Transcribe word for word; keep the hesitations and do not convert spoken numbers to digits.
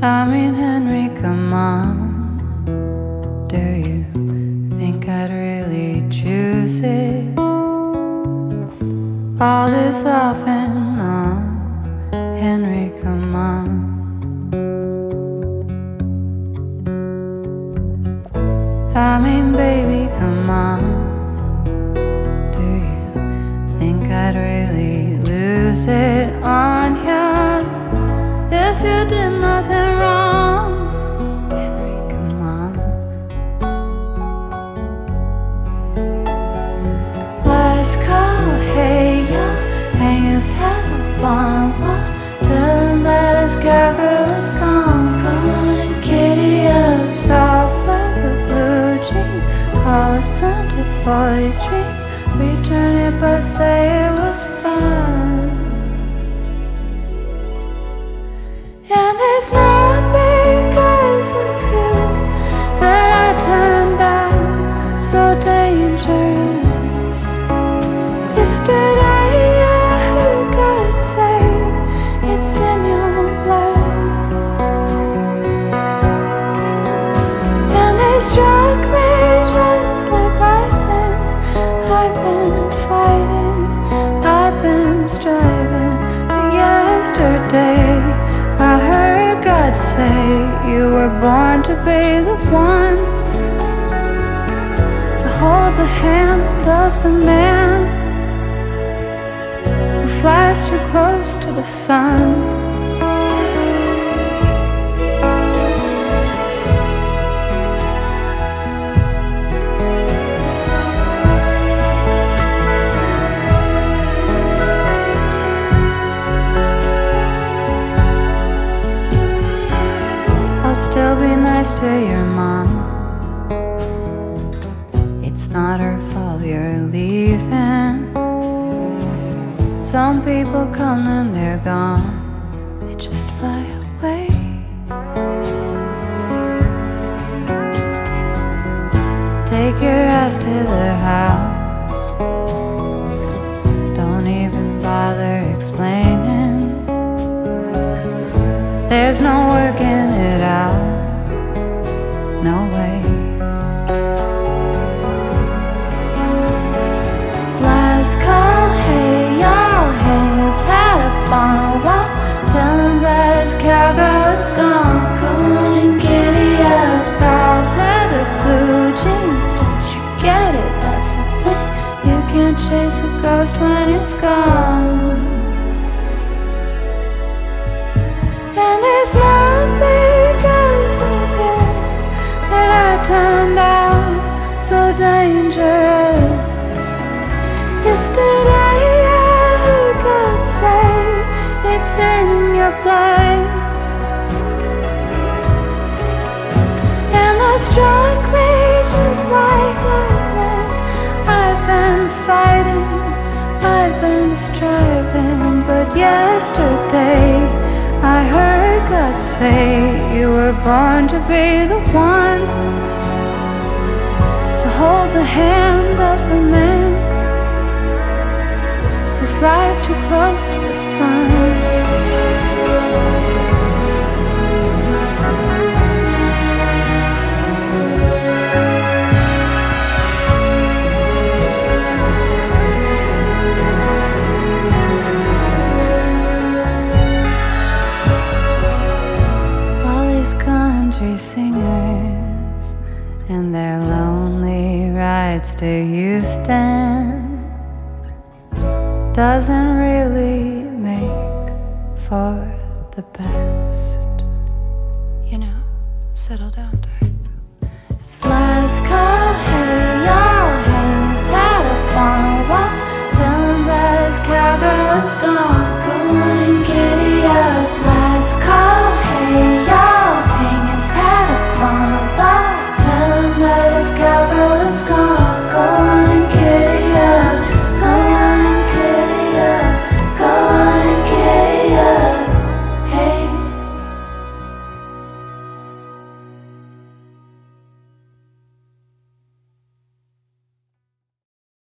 I mean, Henry, come on. Do you think I'd really choose it? All this off and on. Henry, come on. I mean, baby, come on. Do you think I'd really lose it on you if you did nothing wrong? Henry, come on. Let's go, hey, yo, hang his head up on a wall. Tell him that his cowgirl is gone. Come on and giddy up, soft leather, blue jeans. Call a Santa for these dreams. Return it but say it was fun. And it's not because of you that I turned out so dangerous. Yesterday you could say it's in your blood. And it struck me just like lightning. I've been fighting, I've been striving. But yesterday I heard God say you were born to be the one to hold the hand of the man who flies too close to the sun. Still be nice to your mom. It's not her fault you're leaving. Some people come and they're gone. They just fly away. Take your ass to the house. Don't even bother explaining. There's no working it out. No way. It's last call, hey y'all, hang his hat up on a wall. Tell him that his cowgirl is gone. Come on and giddy up, soft leather, blue jeans. Don't you get it? That's the thing. You can't chase a ghost when it's gone. And it's not because of you that I turned out so dangerous. Yesterday I could say it's in your blood. And that struck me just like lightning. I've been fighting, I've been striving. But yesterday I heard God say you were born to be the one to hold the hand of the man who flies too close to the sun. Country singers and their lonely rides to Houston doesn't really make for the best. You know, settle down type. It's last call, hey y'all, hang his hat up on a wall. Tell him that his cowgirl is gone.